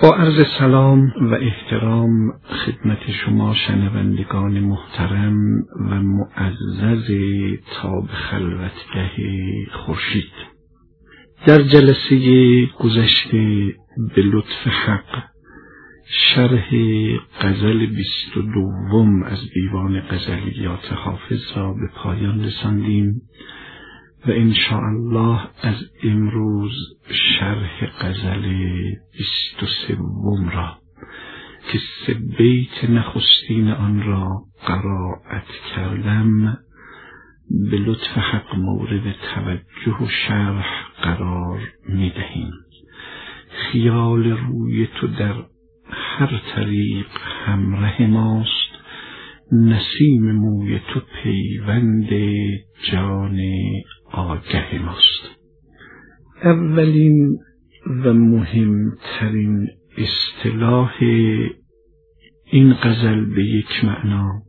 با عرض سلام و احترام خدمت شما شنوندگان محترم و معزز تاب خلوتگه خورشید، در جلسه گذشته به لطف حق شرح غزل 22 از دیوان غزلیات حافظ را به پایان رساندیم و انشاءالله از امروز شرح غزل 23 را که 3 بیت نخستین آن را قرائت کردم به لطف حق مورد توجه و شرح قرار می دهیم. خیال روی تو در هر طریق همراه ماست، نسیم موی تو پیوند جان آگه ماست. اولین و مهمترین اصطلاح این غزل به یک معنا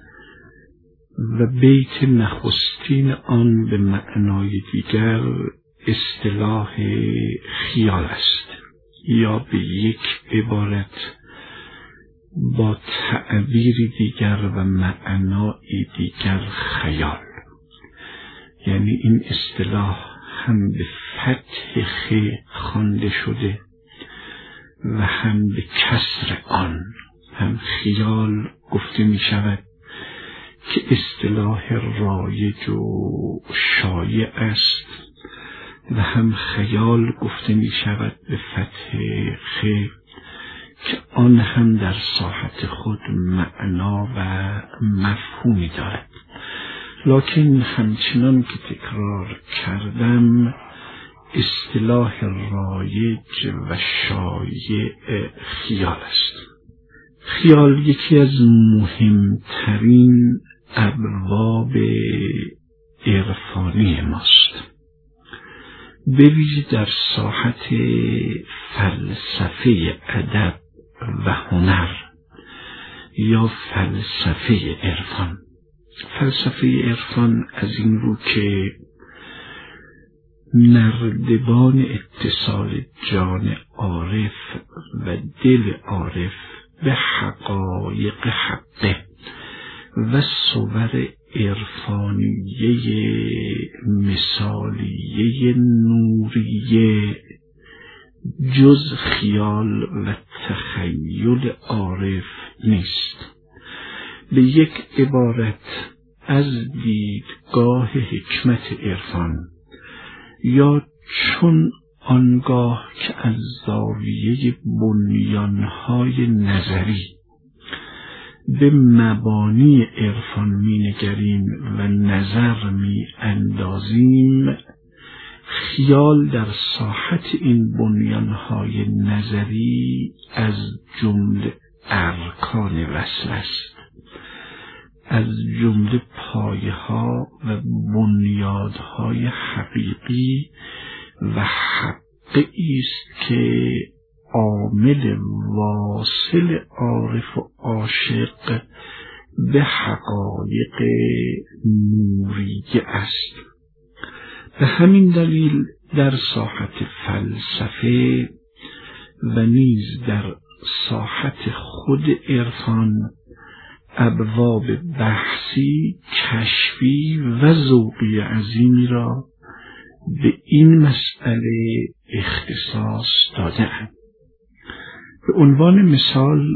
و بیت نخستین آن به معنای دیگر اصطلاح خیال است، یا به یک عبارت با تعبیری دیگر و معنای دیگر خیال. یعنی این اصطلاح هم به فتح خ خوانده شده و هم به کسر آن، هم خیال گفته می شود که اصطلاح رایج و شایع است و هم خیال گفته می شود به فتح خ که آن هم در ساحت خود معنا و مفهومی دارد. لکن همچنان که تکرار کردم، اصطلاح رایج و شایع خیال است. خیال یکی از مهمترین ابواب عرفانی ماست، به ویژه در ساحت فلسفه ادب و هنر یا فلسفه عرفان. فلسفه عرفان از این رو که نردبان اتصال جان عارف و دل عارف به حقایق حقه و صور عرفانیه مثالیه نوریه جز خیال و تخیل عارف نیست. به یک عبارت از دیدگاه حکمت عرفان، یا چون آنگاه که از زاویه بنیانهای نظری به مبانی عرفان می نگریم و نظر می اندازیم، خیال در ساحت این بنیانهای نظری از جمله ارکان وصل است، از جمله پایه‌ها و بنیادهای حقیقی و حقی است که عامل واصل عارف و عاشق به حقایق نوریه است. به همین دلیل در ساحت فلسفه و نیز در ساحت خود عرفان ابواب بحثی، کشفی و ذوقی عظیمی را به این مسئله اختصاص داده‌اند. به عنوان مثال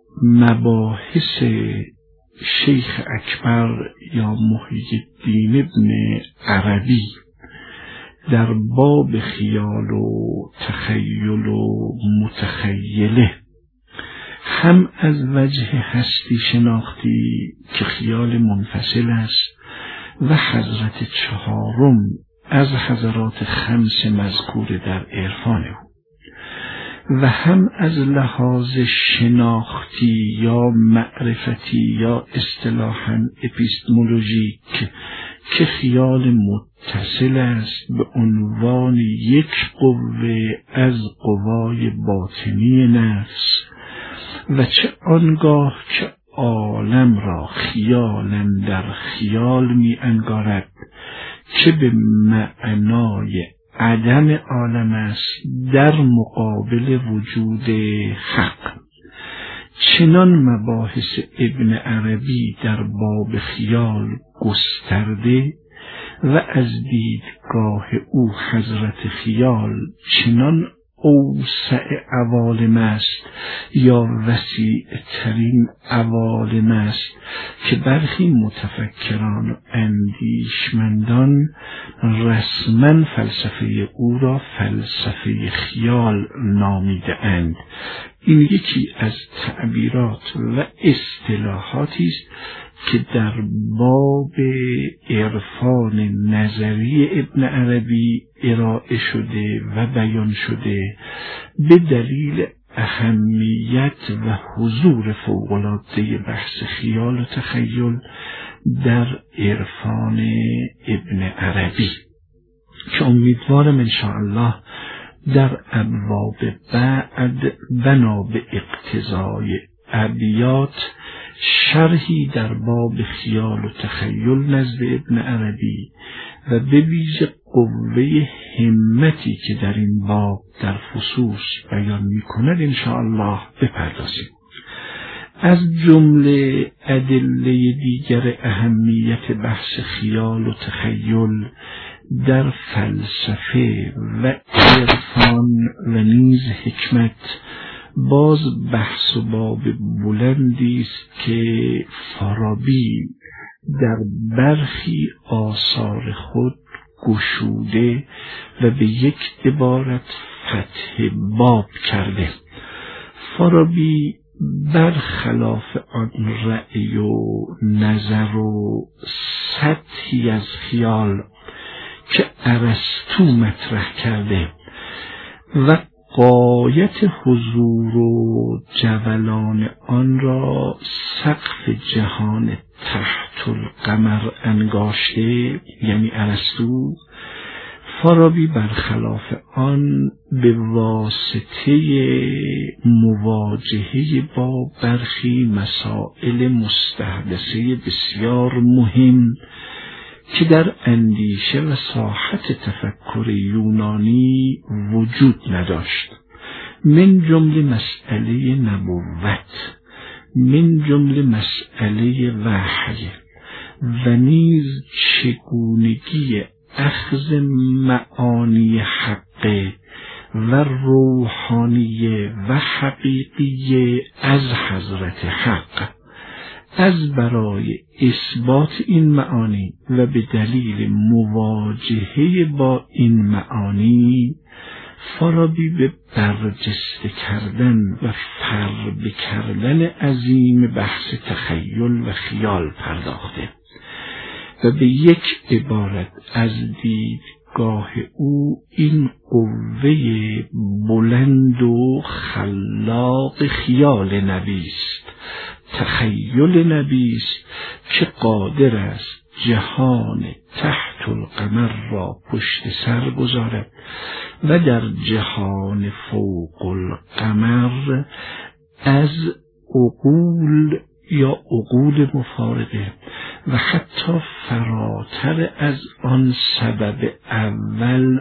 مباحث شیخ اکبر یا محی الدین ابن عربی در باب خیال و تخیل و متخیله، هم از وجه هستی شناختی که خیال منفصل است و حضرت 4 از حضرات 5 مذکور در عرفان او، و هم از لحاظ شناختی یا معرفتی یا اصطلاحاً اپیستمولوژیک که خیال متصل است به عنوان یک قوه از قوای باطنی نفس، و چه آنگاه که عالم را خیالاً در خیال می انگارد که به معنای عدم عالم است در مقابل وجود حق. چنان مباحث ابن عربی در باب خیال گسترده و از دیدگاه او حضرت خیال چنان اوسع عوالم است یا وسیع ترین عوالم است که برخی متفکران و اندیشمندان رسما فلسفه او را فلسفه خیال نامیده اند. این یکی از تعبیرات و اصطلاحاتی است که در باب عرفان نظری ابن عربی ارائه شده و بیان شده به دلیل اهمیت و حضور فوق‌العاده بحث خیال و تخیل در عرفان ابن عربی که امیدوارم انشاءالله در ابواب بعد بنا به اقتضای ابیات شرحی در باب خیال و تخیل نزد ابن عربی و به ویژه قوه همتی که در این باب در خصوص بیان می‌کند انشاءالله بپردازیم. از جمله ادله دیگر اهمیت بحث خیال و تخیل در فلسفه و عرفان و نیز حکمت باز بحث و باب بلندی است که فارابی در برخی آثار خود گشوده و به یک عبارت فتح باب کرده. فارابی برخلاف آن رأی و نظر و سطحی از خیال که ارسطو مطرح کرده و غایت حضور و جولان آن را سقف جهان تحت القمر انگاشته، یعنی ارسطو، فارابی برخلاف آن به واسطه مواجهه با برخی مسائل مستحدثه بسیار مهم که در اندیشه و ساحت تفکر یونانی وجود نداشت، من جمله مسئله نبوت، من جمله مسئله وحی و نیز چگونگی اخذ معانی حقه و روحانیه و حقیقیه از حضرت حق. از برای اثبات این معانی و به دلیل مواجهه با این معانی فارابی به برجسته کردن و فربه کردن عظیم بحث تخیل و خیال پرداخته و به یک عبارت از دیدگاه او این قوه بلند و خلاق خیال نبی است، تخیل نبی است که قادر است جهان تحت القمر را پشت سر گذارد و در جهان فوق القمر از عقول یا عقول مفارقه و حتی فراتر از آن سبب اول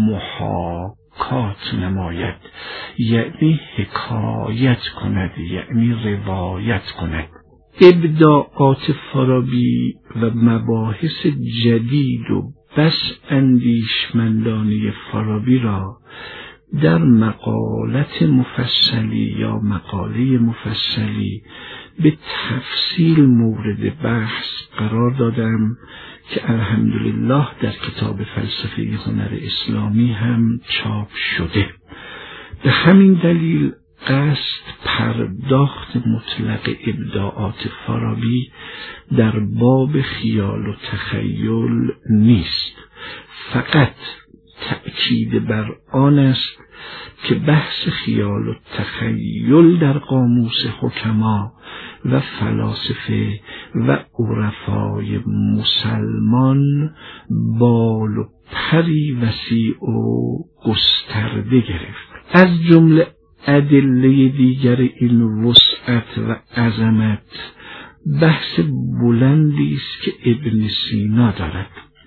محاکات نماید، یعنی حکایت کند، یعنی روایت کند. ابداعات فارابی و مباحث جدید و بس اندیشمندانه فارابی را در مقالت مفصلی یا مقاله مفصلی به تفصیل مورد بحث قرار دادم که الحمدلله در کتاب فلسفه هنر اسلامی هم چاپ شده. به همین دلیل قصد پرداخت مطلق ابداعات فارابی در باب خیال و تخیل نیست، فقط تأکید بر آن است که بحث خیال و تخیل در قاموس حکما و فلاسفه و عرفای مسلمان بال و پری وسیع و گسترده گرفت. از جمله ادله دیگر این وسعت و عظمت بحث بلندی است که ابن سینا دارد.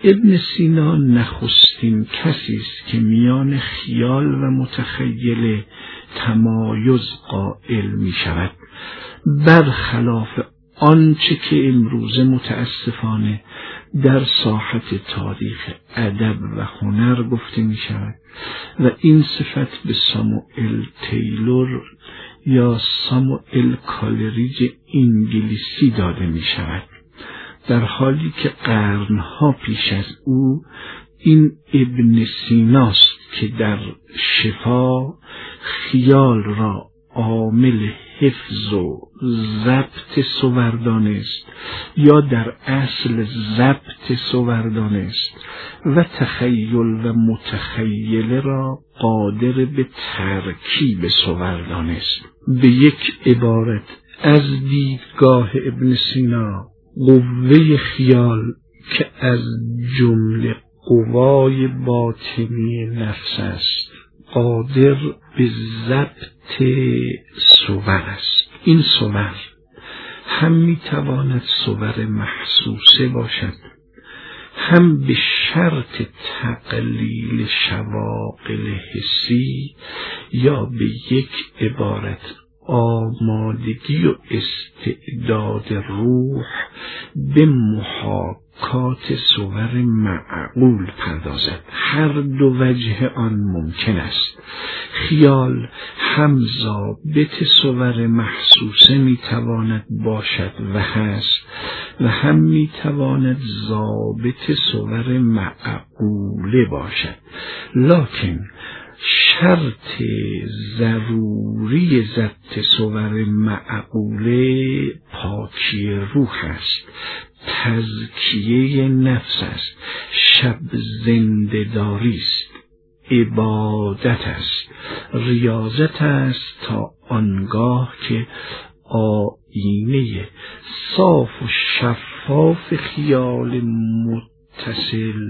ابن سینا نخستین کسی است که میان خیال و متخیل تمایز قائل می شود، برخلاف آنچه که امروزه متاسفانه در ساحت تاریخ ادب و هنر گفته می شود و این صفت به ساموئل تیلور یا ساموئل کالریج انگلیسی داده می شود، در حالی که قرنها پیش از او این ابن سیناست که در شفا خیال را عامل حفظ و ضبط صور دانست یا در اصل ضبط صور دانست و تخیل و متخیل را قادر به ترکیب صور دانست. به یک عبارت از دیدگاه ابن سینا، قوه خیال که از جمله قوای باطنی نفس است قادر به ضبط صور است. این صور هم میتواند صور محسوسه باشد، هم به شرط تقلیل شواغل حسی یا به یک عبارت آمادگی و استعداد روح به محاکات صور معقول پردازد. هر دو وجه آن ممکن است. خیال هم ضابط صور محسوسه میتواند باشد و هست و هم میتواند ضابط صور معقوله باشد، لکن شرط ضروری ضبط صور معقوله پاکی روح است، تزکیه نفس است، شب زنده‌داری است، عبادت است، ریاضت است، تا آنگاه که آینه صاف و شفاف خیال متصل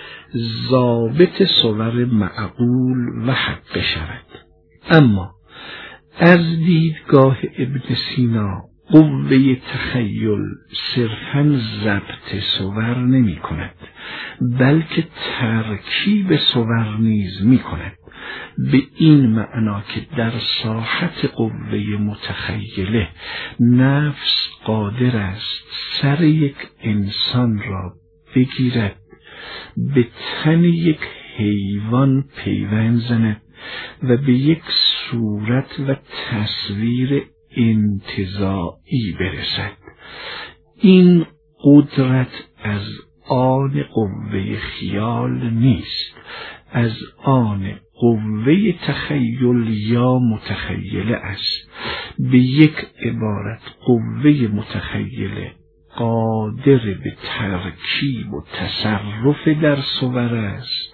ضابط صور معقول و حق شود. اما از دیدگاه ابن سینا قوه تخیل صرفاً ضبط صور نمی کند، بلکه ترکیب صور نیز می کند، به این معنا که در ساحت قوه متخیله نفس قادر است سر یک انسان را بگیرد، به تن یک حیوان پیوند زند و به یک صورت و تصویر انتزاعی برسد. این قدرت از آن قوه خیال نیست، از آن قوه تخیل یا متخیله است. به یک عبارت قوه متخیله قادر به ترکیب و تصرف در صور است،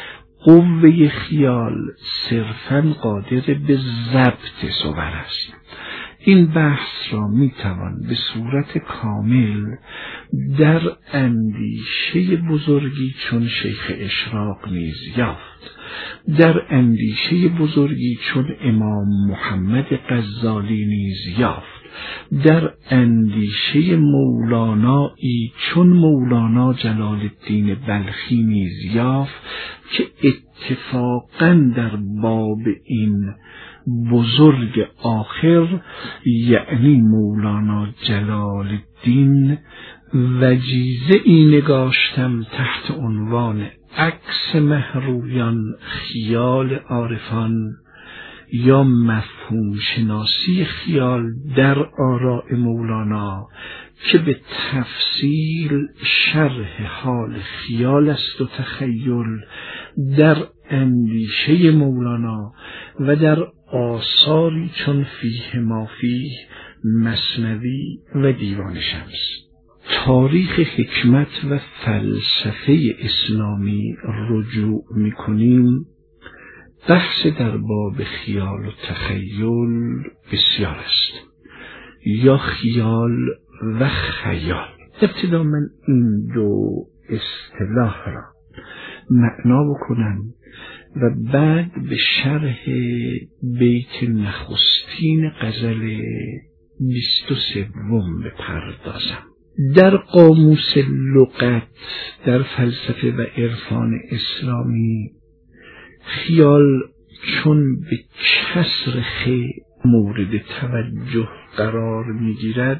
قوه خیال صرفاً قادر به ضبط صور است. این بحث را میتوان به صورت کامل در اندیشه بزرگی چون شیخ اشراق نیز یافت، در اندیشه بزرگی چون امام محمد غزالی نیز یافت، در اندیشه مولانایی چون مولانا جلال الدین بلخی نیز یافت که اتفاقاً در باب این بزرگ آخر، یعنی مولانا جلال الدین، وجیزه ای نگاشتم تحت عنوان عکس مهرویان خیال عارفان یا مفهوم شناسی خیال در آراء مولانا، که به تفصیل شرح حال خیال است و تخیل در اندیشه مولانا و در آثاری چون فیه ما فیه، مثنوی و دیوان شمس. تاریخ حکمت و فلسفه اسلامی رجوع می‌کنیم، بحث در باب خیال و تخیل بسیار است، یا خیال و خیال. ابتدا من این دو اصطلاح را معنا بکنم و بعد به شرح بیت نخستین غزل 23 بپردازم. در قاموس لغت، در فلسفه و عرفان اسلامی، خیال چون به کسر خ مورد توجه قرار میگیرد،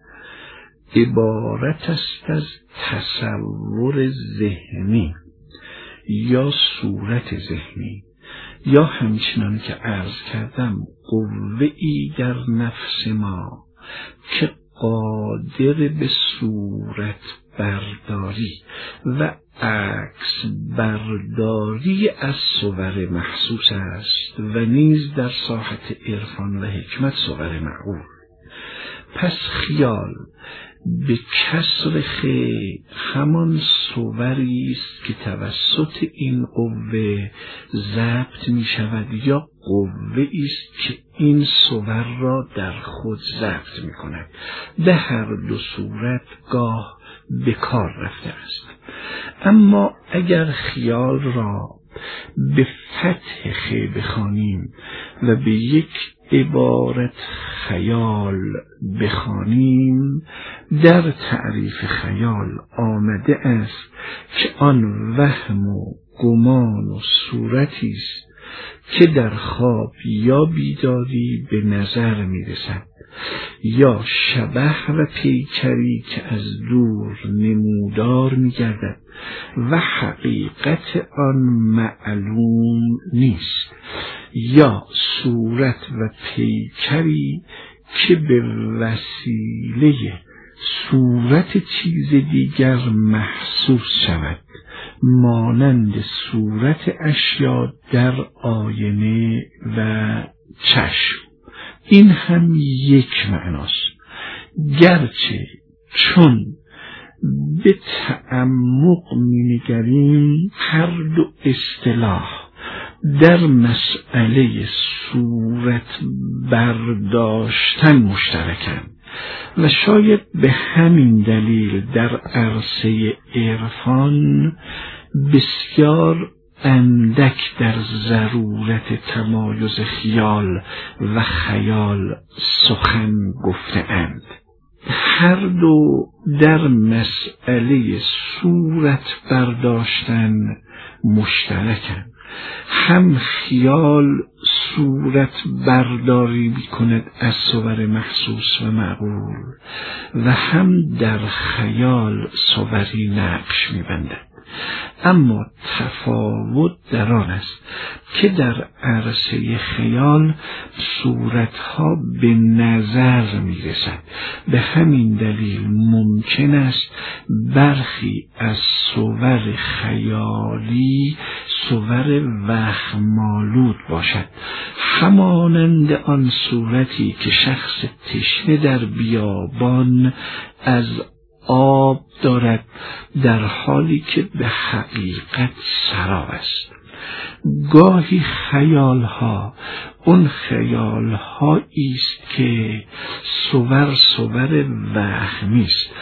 عبارت است از تصور ذهنی یا صورت ذهنی، یا همچنان که عرض کردم قوه‌ای در نفس ما که قادر به صورت برداری و عکس برداری از صور محسوس است و نیز در ساحت عرفان و حکمت صور معقول. پس خیال به کسر خ همان صوری است که توسط این قوه ضبط می شود یا قوه است که این صور را در خود ضبط می کند. به هر دو صورت گاه به کار رفته است. اما اگر خیال را به فتح خ بخوانیم و به یک عبارت خیال بخوانیم، در تعریف خیال آمده است که آن وهم و گمان و صورتی است که در خواب یا بیداری به نظر می‌رسد، یا شبح و پیکری که از دور نمودار می‌گردد و حقیقت آن معلوم نیست، یا صورت و پیکری که به وسیله صورت چیز دیگر محسوس شود، مانند صورت اشیا در آینه و چشم. این هم یک معناست، گرچه چون به تعمق می‌نگریم هر دو اصطلاح در مسئله صورت برداشتن مشترکند و شاید به همین دلیل در عرصه عرفان بسیار اندک در ضرورت تمایز خیال و خیال سخن گفته‌اند. هر دو در مسئله صورت برداشتن مشترکند. هم خیال صورت برداری می‌کند از صور محسوس و معقول و هم در خیال صوری نقش می‌بندد. اما تفاوت در آن است که در عرصه خیال صورتها به نظر می‌رسد. به همین دلیل ممکن است برخی از صور خیالی صور وهم‌آلود باشد، همانند آن صورتی که شخص تشنه در بیابان از آب دارد در حالی که به حقیقت سراب است. گاهی خیالها اون خیالهایی است که صور وهمی است،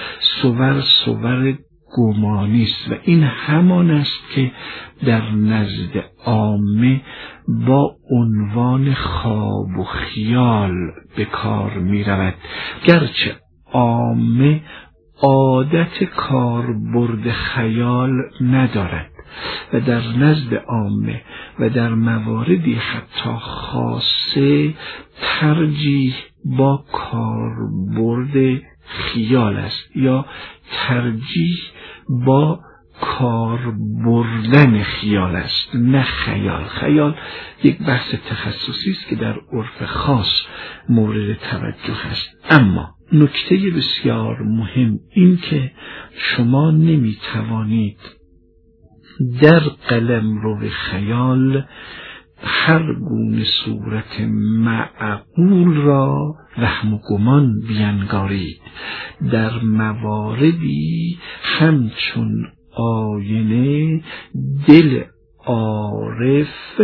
صور گمانی است و این همان است که در نزد عامه با عنوان خواب و خیال به کار می رود، گرچه عامه عادت کاربرد خیال ندارد و در نزد عامه و در مواردی حتی خاصه ترجیح با کاربرد خیال است یا ترجیح با کار بردن خیال است، نه خیال. خیال یک بحث تخصصی است که در عرف خاص مورد توجه است. اما نکته بسیار مهم این که شما نمیتوانید در قلمرو خیال هر گونه صورت معقول را وهم و گمان بینگارید. در مواردی همچون آینه دل عارف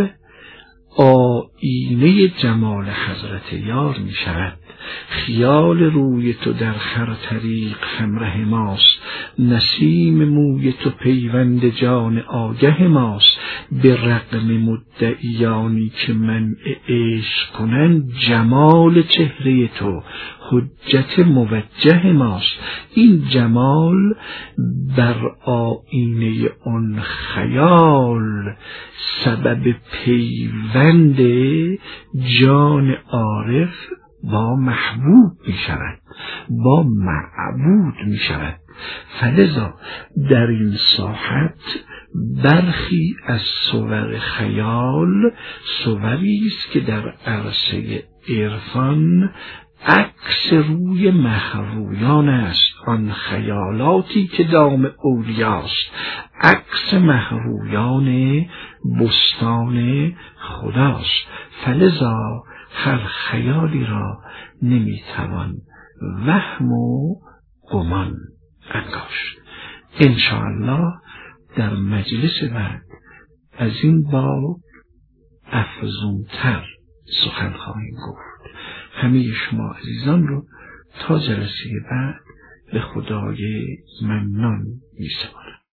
آینه جمال حضرت یار می شود. خیال روی تو در هر طریق همراه ماست، نسیم موی تو پیوند جان آگه ماست. به رغم مدعیانی که منع عشق کنند جمال چهره تو حجت موجه ماست. این جمال بر آینه آن خیال سبب پیوند جان عارف با محبوب می شود، با معبود می شود. فلذا در این ساحت برخی از صور خیال صوری است که در عرصه عرفان عکس روی مهرویان است. آن خیالاتی که دام اولیاست عکس مهرویان بستان خداست. فلذا هر خیالی را نمیتوان وهم و گمان انگاشت. انشاءالله در مجلس بعد از این باب افزونتر سخن خواهیم گفت. همه شما عزیزان رو تا جلسه بعد به خدای منان می‌سپارم.